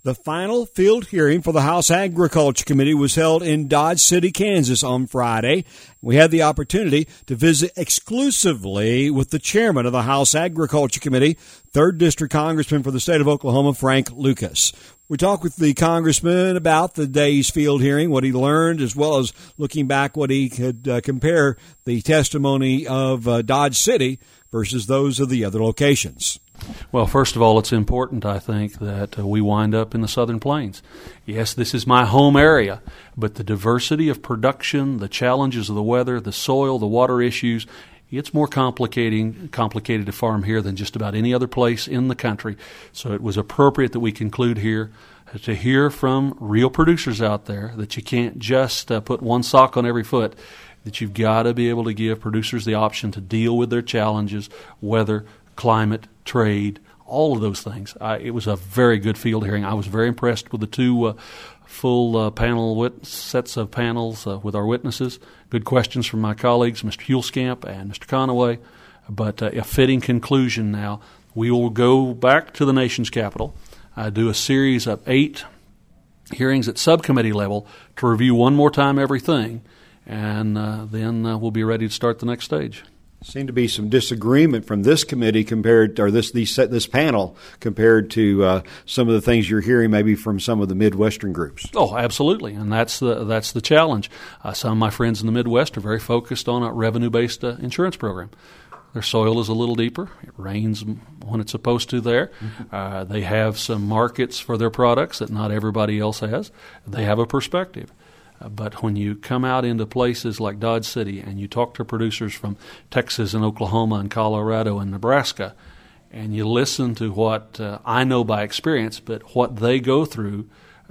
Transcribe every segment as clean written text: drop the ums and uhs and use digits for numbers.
The final field hearing for the House Agriculture Committee was held in Dodge City, Kansas on Friday. We had the opportunity to visit exclusively with the chairman of the House Agriculture Committee, 3rd District Congressman for the state of Oklahoma, Frank Lucas. We talked with the congressman about the day's field hearing, what he learned, as well as looking back what he could compare the testimony of Dodge City versus those of the other locations. Well, first of all, it's important, I think, that we wind up in the Southern Plains. Yes, this is my home area, but the diversity of production, the challenges of the weather, the soil, the water issues, it's more complicated to farm here than just about any other place in the country. So it was appropriate that we conclude here to hear from real producers out there that you can't just put one sock on every foot, that you've got to be able to give producers the option to deal with their challenges, weather, climate, trade, all of those things. It was a very good field hearing. I was very impressed with the two full sets of panels with our witnesses. Good questions from my colleagues, Mr. Hulskamp and Mr. Conaway. But a fitting conclusion now. We will go back to the nation's capital, do a series of 8 hearings at subcommittee level to review one more time everything, and then we'll be ready to start the next stage. Seemed to be some disagreement from this committee this panel compared to some of the things you're hearing maybe from some of the Midwestern groups. Oh, absolutely, and that's the challenge. Some of my friends in the Midwest are very focused on a revenue-based insurance program. Their soil is a little deeper. It rains when it's supposed to there. They have some markets for their products that not everybody else has. They have a perspective. But when you come out into places like Dodge City and you talk to producers from Texas and Oklahoma and Colorado and Nebraska, and you listen to what I know by experience, but what they go through,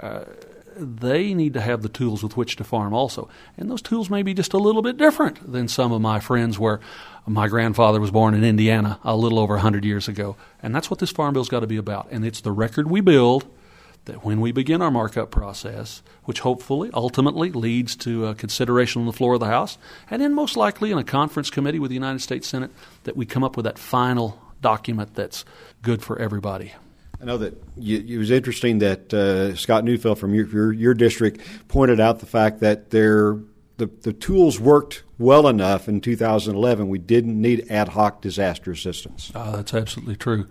they need to have the tools with which to farm also. And those tools may be just a little bit different than some of my friends where my grandfather was born in Indiana a little over 100 years ago. And that's what this Farm Bill's got to be about. And it's the record we build that when we begin our markup process, which hopefully ultimately leads to consideration on the floor of the House, and then most likely in a conference committee with the United States Senate, that we come up with that final document that's good for everybody. I know that it was interesting that Scott Neufeld from your district pointed out the fact that the tools worked well enough in 2011. We didn't need ad hoc disaster assistance. That's absolutely true.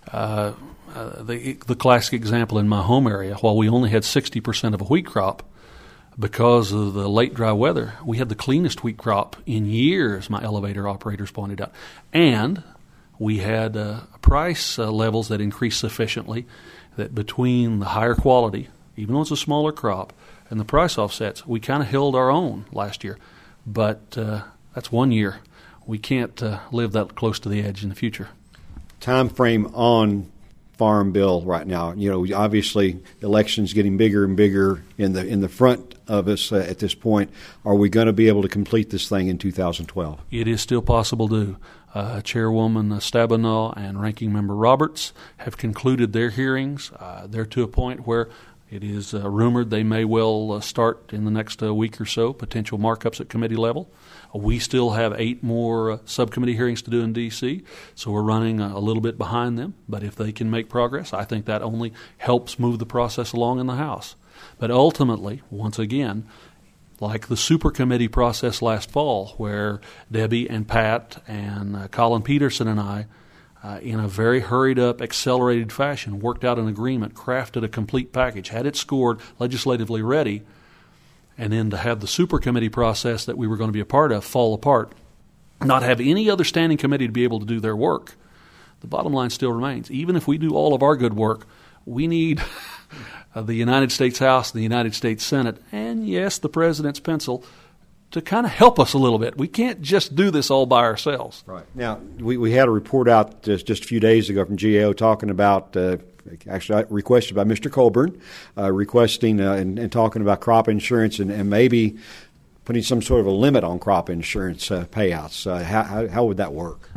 The classic example in my home area, while we only had 60% of a wheat crop, because of the late dry weather, we had the cleanest wheat crop in years, my elevator operators pointed out. And we had price levels that increased sufficiently that between the higher quality, even though it's a smaller crop, and the price offsets, we kind of held our own last year. But that's 1 year. We can't live that close to the edge in the future. Time frame on Farm Bill right now. You know, obviously, elections getting bigger and bigger in the front of us at this point. Are we going to be able to complete this thing in 2012? It is still possible to. Chairwoman Stabenow and Ranking Member Roberts have concluded their hearings. They're to a point where it is rumored they may well start in the next week or so, potential markups at committee level. We still have 8 more subcommittee hearings to do in D.C., so we're running a little bit behind them. But if they can make progress, I think that only helps move the process along in the House. But ultimately, once again, like the super committee process last fall, where Debbie and Pat and Colin Peterson and I, in a very hurried-up, accelerated fashion, worked out an agreement, crafted a complete package, had it scored, legislatively ready, and then to have the super committee process that we were going to be a part of fall apart, not have any other standing committee to be able to do their work. The bottom line still remains, even if we do all of our good work, we need the United States House, the United States Senate, and yes, the President's pencil to kind of help us a little bit. We can't just do this all by ourselves. Right. Now, we had a report out just a few days ago from GAO talking about, actually requested by Mr. Colburn, requesting and talking about crop insurance and maybe putting some sort of a limit on crop insurance payouts. How would that work?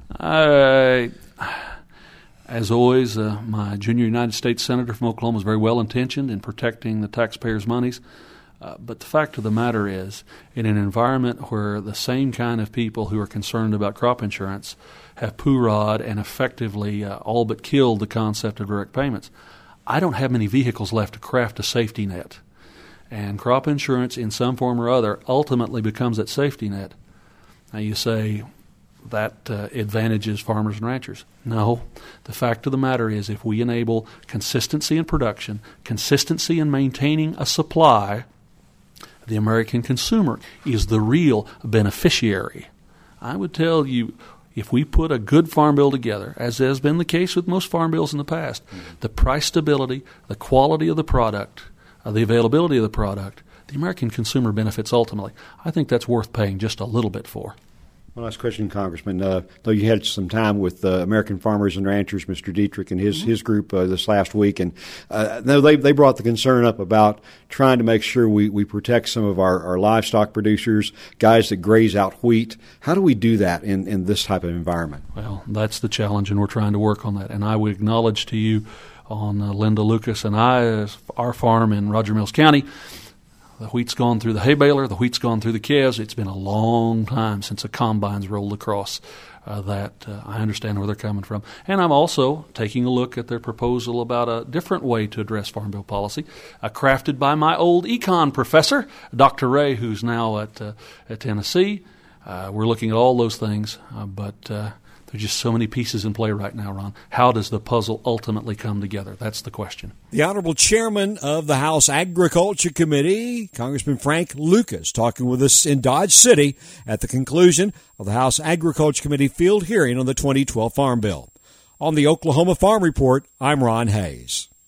As always, my junior United States Senator from Oklahoma is very well-intentioned in protecting the taxpayers' monies. But the fact of the matter is, in an environment where the same kind of people who are concerned about crop insurance have hoorah'd and effectively all but killed the concept of direct payments, I don't have many vehicles left to craft a safety net. And crop insurance in some form or other ultimately becomes that safety net. Now you say that advantages farmers and ranchers. No. The fact of the matter is if we enable consistency in production, consistency in maintaining a supply, the American consumer is the real beneficiary. I would tell you, if we put a good farm bill together, as has been the case with most farm bills in the past, the price stability, the quality of the product, the availability of the product, the American consumer benefits ultimately. I think that's worth paying just a little bit for. One last question, Congressman. Though you had some time with American Farmers and Ranchers, Mr. Dietrich and his group this last week, and they brought the concern up about trying to make sure we protect some of our livestock producers, guys that graze out wheat. How do we do that in this type of environment? Well, that's the challenge, and we're trying to work on that. And I would acknowledge to you on Linda Lucas and I, our farm in Roger Mills County, the wheat's gone through the hay baler, the wheat's gone through the calves. It's been a long time since the combines rolled across that. I understand where they're coming from. And I'm also taking a look at their proposal about a different way to address Farm Bill policy, crafted by my old econ professor, Dr. Ray, who's now at Tennessee. We're looking at all those things, but there's just so many pieces in play right now, Ron. How does the puzzle ultimately come together? That's the question. The Honorable Chairman of the House Agriculture Committee, Congressman Frank Lucas, talking with us in Dodge City at the conclusion of the House Agriculture Committee field hearing on the 2012 Farm Bill. On the Oklahoma Farm Report, I'm Ron Hayes.